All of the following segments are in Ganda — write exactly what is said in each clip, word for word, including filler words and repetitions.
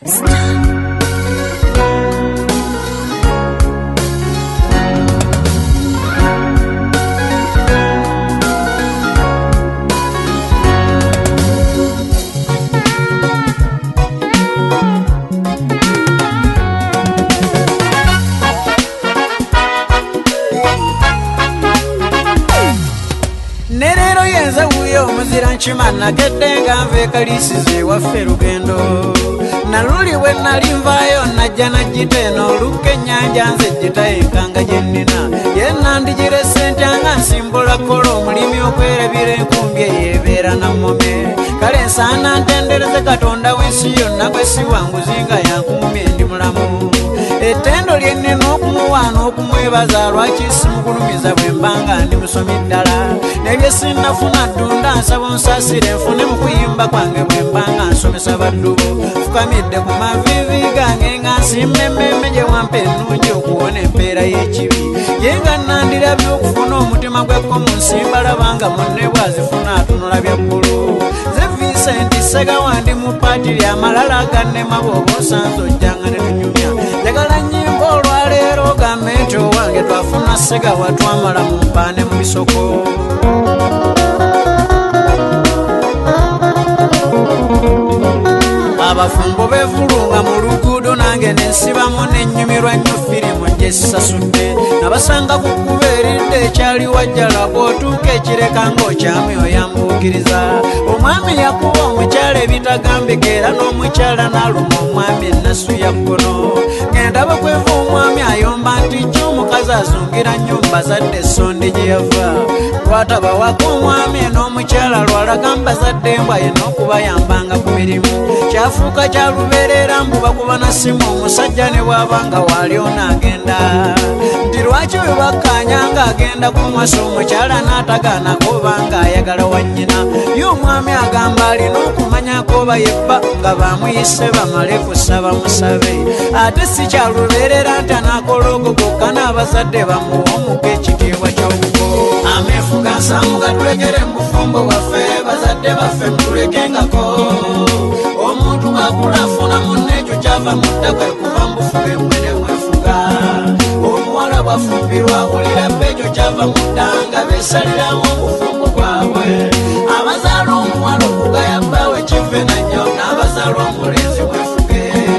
Chimana kedenga nve kalisize waffe lugendo naluli we nalimvayo najja najiteno luke nyanja nze jitayinkanga gyennina yenna ndigire sente nga nsimbola kolo omulimi okwerabira enkumbi eyebeera nammome kale nsaana ntendereze katonda w'ensi yonna gwe siwanguzinga yankumumye ndi mulamu ettendo lyennena okumuwaana okumwebaza lwaki simukulumiza bwe mbanga ndi musomi ddala nebye sinnafuna ddunda nsaba onsasire nfune mu kuyimba kwange bwe mbanga nsomesa baddubo fukamidde ku mavivi gange nga nsimba emmemme gye wampa ennungi okuwona empeera y'ekibi ye nga nandirabye okufuna omutima gw'ekkomu nsimba labanga munne bwazifuna atunula bya bbulu ze Vincent Segawa ndi mu paati lyamalala gannema bw'oba osanze ojjanga ne tunyumya njagala nnyimba olwaleero gavumenti owange twafuna Segawa twamala mu mpaane mu bisoko abafumbo bevulunga mu luguudo nange nensibamu nennyumirwa nnyo firimu gye sisasudde nabasanga ku kkuba eridde ekyali wajjala bw'otuuka ekireka ng'okyami oyambuukiriza omwami yakuba omukyala ebitagambika era n'omukyala n'aluma omwami ennasu ya kkono ng'endaba kweva omwami ayomba nti jjo omukazi azungira nnyo mbazadde essonde gye yava lwatabawako omwami n'omukyala lwalaga mbazadde embwa ye n'okubayambanga ku mirimu kyafuuka kya lubeerera mbu bakuba na simu omusajja ne bw'abanga waali onaagenda nti lwaki we bakkaanya ng'agenda kumwasa omukyala n'atagaanako obanga ayagala wannyina ye omwami agamba alina okumanyako oba yebba nga bamuyise bamale kusaba musabe ate si kyalubeerera nti anaakola ogwo gokka n'abazadde bamuwa omuka ekitiibwa ky'obuko ameefuga nsamuga tulekere mu bufumbo bwaffe bazadde baffe mutulekengako omuntu bw'akulafuna munne ekyo kyava mu ddaka kuba mbufuga emmere mwefuga omuwala bwafumbirwa awulira bbe ekyo kyava mu ddanga beesaliramu obufumbo bwabwe abazaala omuwala okugaya bbaawe kive nanyo n'abazaala omulenzi mwefuge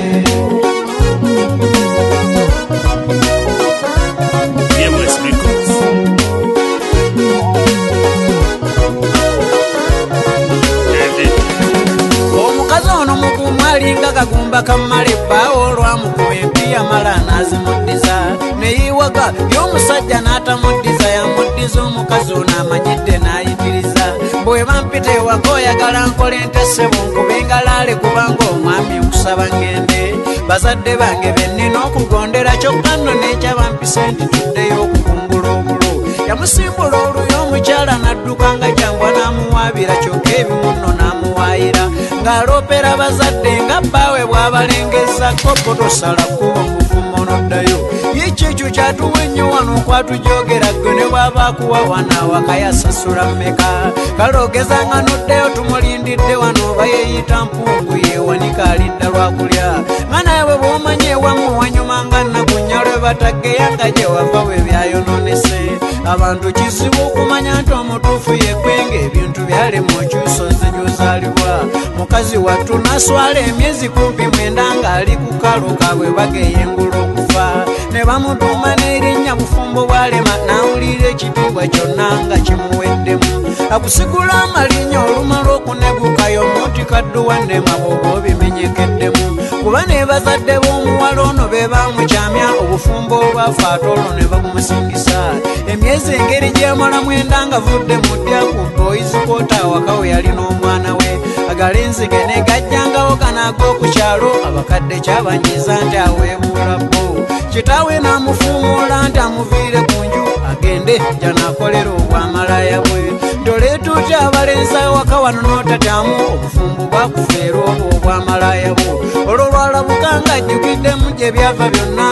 alinga kagumba kamala ebbaawo olwamukuba empiya mala n'azimuddiza neyiwaga y'omusajja n'atamuddiza yamuddiza omukazi ono amanyidde n'ayitiriza bwe bampita ewaka oyagala nkole ntesebo nkube ngalaale kubanga omwami nkusaba ngende bazadde bange bennina okugondera kyokka nno n'ekyabampise nti tuddeyo okukumbula obulo yamusimbula oluyo omukyala n'adduka nga jangwa n'amuwaabira kyokka ebimu nno n'amuwaayira ng'aloopera bazadde nga bbaawe bw'abalengezako potosala kuba omufumo n'oddayo yekyo ekyo kyatuwa ennyo wano okwatujogera ggwe ne bw'aba akuwa wana awaka yasasula mmeka kale ogezanga n'oddayo tumulindidde wano oba yeeyita mpungu yeewanika alidda lwakulya nga nawe bw'omanye ewamu wanyuma nga nnakunya lwe bataggeya nga gye wava we byayononese abantu kizibu okumanya nti omutuufu yeggwenga ebintu byalema okyusozi gy'ozaalibwa mukazi wattu naswala emyezi kumpi mwenda ng'ali ku kalo kabwe bageyengula okufa ne bamutuuma n'erinnya bufumbo bwalema n'awulira ekitiibwa kyonna nga kimuweddemu akusigula amalinnya olumala okunegukayo omuti kadduwa nnemaboga obimenyekeddemu kuba ne bazadde b'omuwala ono be bamukyamya obufumbo obwafa ate olwo ne bakumusingisa emyezi engeri gy'emala mwenda nga vudde mu ddyaku boyizikoota awaka we yali n'omwana we agalinzige ne gajjangawo kanaago ku kyalo abakadde kyabanyiza nti aweebuula bo kitaawe n'amufuumuula nti amuviire ku nju agende janaakolera obwamalaya bwe ndoleetuuti abalenzi awaka wano n'otatyamu obufumbo bwakufeera obwo obwamalaya bwo olwo lwalabuka ng'ajjukiddemu gye byava byonna nga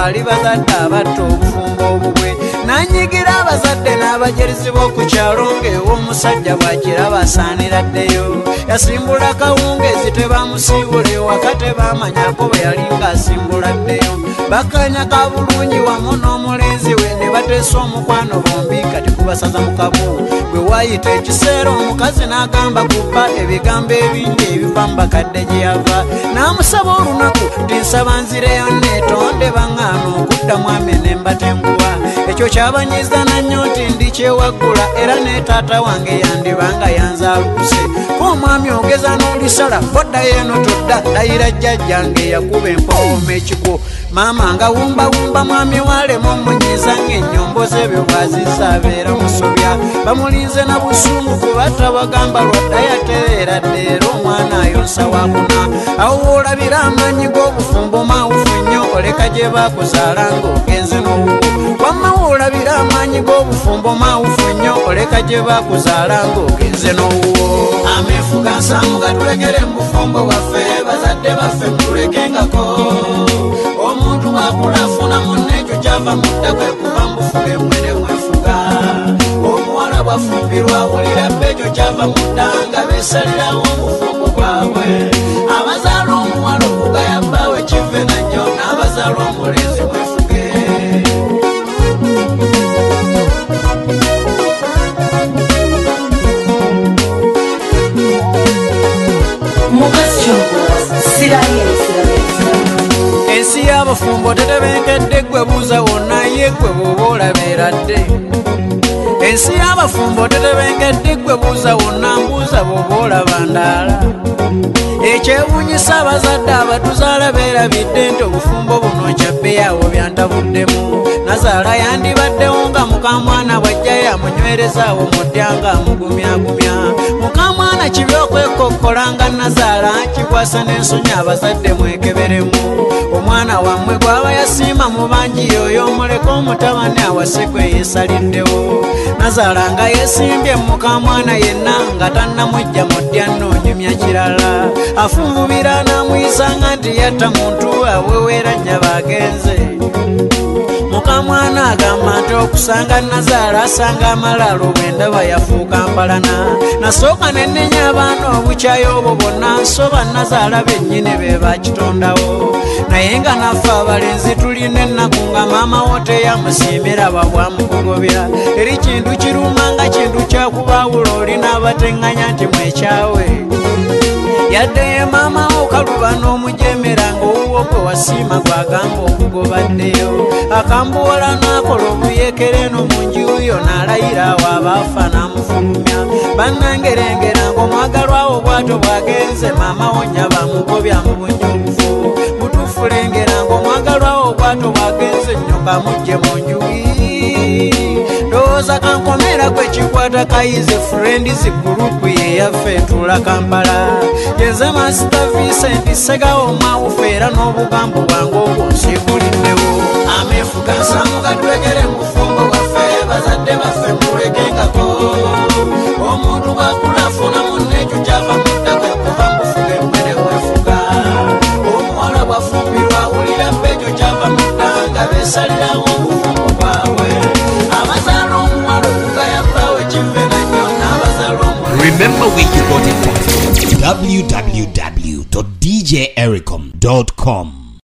baali bazadde abatta obufumbo obubwe nanyigira abazadde n'abajerezi b'oku kyalo ng'ew'omusajja bw'akiraba asaanira ddeyo yasimbula kawungeezi tebamusiibula ewaka tebamanyako bwe yali ng'asimbula ddeyo bakanyaka bulungi wamu n'omulenzi we ne bateesa omukwano bombi kati kubasaza mu kabu bwe waayita ekiseera omukazi n'agamba kubba ebigambo ebingi ebiva mu bakadde gye yava n'amusaba olunaku tinsaba nzireyo neetonde baŋŋaana okuddamu amene mbatenkuwa ekyo kyabanyiza nannyo nti ndi kyewaggula era ne taata wange yandibanga yanzaalukuse k'omwami ogeza n'olisala boddayo eno todda dayira jjajjange yakuba empooma ekiko maama nga wumbawumba mwami walema omunyiza ng'ennyombo z'ebyo bw'azizza abeera musobya bamulinze na busungu kuba tabagamba lwadda yatereera ddeera omwana ayonsa wakuna awo woolabira amaanyi g'obufumbo mawufu nnyo oleka gye baakuzaala ng'ogenze n'obuko wamma woolabira amaanyi g'obufumbo mawufu nnyo oleka gye baakuzaala ng'ogenze n'owuwo ameefuga nsangu gatulekere mu bufumbo bwaffe bazadde baffe mutulekengako omuntu bw'akulafuna munne ekyo kyava mudda kwe kuba mbufuge mwene mwefuga omuwala bwafumbirwa wulira bbe ekyo kyava mudda nga beesalirawo obufumbo bwabwe abazaala omuwala okugaya bbaawe kive nannyo n'abazaala omulenzi mwefuge ensi y'abafumbo tetebenkedde gwe buuza wonna ye gwe bw'oba olabeera dde ensi y'abafumbo tetebenkedde gwe buuza wonna mbuuza bw'oba olaba ndaala ekyewuunyisa abazadde abatuzaala beerabidde nti obufumbo buno kyabbeyawo byantabuddemu nazaala yandibaddewo nga mukamwana bw'ajja yamunywerezaawo mu ddya nga amugumyagumya mukamwana kibi okwekokkola nga nazaala kikwasa n'ensonyi abazadde mwekeberemu omwana wammwe gw'aba yasiima mu bangi yoyo omuleka omutabani awasekwe yeesaliddewo nazaala nga yeesimbye mukamwana yenna nga tannamujja mu ddya nnoonyumya kirala afumbubira n'amuyisanga nti yatta muntu aweweera nnya bagenze mukamwana agamba nti okusanga nazaala asanga amalaalo bw'endaba yafuuka mpalana nasooka nennenya abaana obukyayi obwo bonna nsoba nazaala bennyini be bakitondawo naye nga naffe abalenzi tulina ennaku nga maama wo teyamusiimira babwamukugobera eri kintu kiruma nga kintu kyakubaawula olina abateŋŋanya nti mwekyawe yadde ye maama wo kaluba n'omujemera ng'owuwo gwe wasiima gwagamba okugobaddeyo akambuwola n'akola obuyekere eno mu nju yo n'alayira awo abaafa n'amufulumya bannangerengera ng'omwagalwawo bwato bwagenze maama wo nnya bamugobya mu bungi obufu butufulengera ng'omwagalwawo bwato bwagenze nnyo kamugje mu nju ndowooza kankomera kwe kikwata kayize friends gurupu ye yaffe etuula Kampala yenze Master Vincent Segawo mawufu era n'obugambo bwange obwo nsiibuliddewo ameefuga nsangu gatulekere mu bufumbo bwaffe bazadde baffe mulekengako omuntu bw'akulafuna munne ekyo kyava mudda kwe kuba mbufuge mwene wefuga omuwala bwafumbirwa wulira bbe ekyo kyava mudda nga beesalirawo obufumbo bwabwe abazaala omuwala okugaya bbaawe kive nannyo n'abazaala omulenzi. Remember where you got it from. w w w dot d j ericom dot com